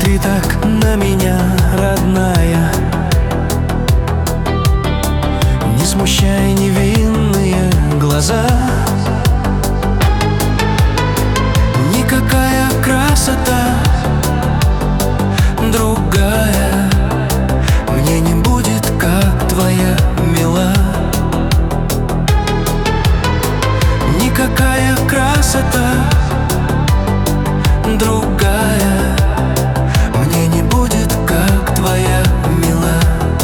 смотри так на меня, родная, не смущай невинные глаза. Никакая красота другая мне не будет, как твоя, мила. Никакая красота другая мне не будет, как твоя, мила.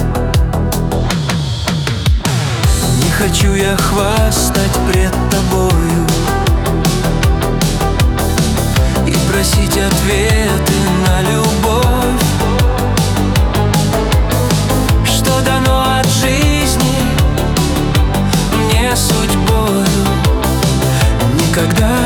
Не хочу я хвастать пред тобою и просить ответы на любовь, что дано от жизни мне судьбою. Никогда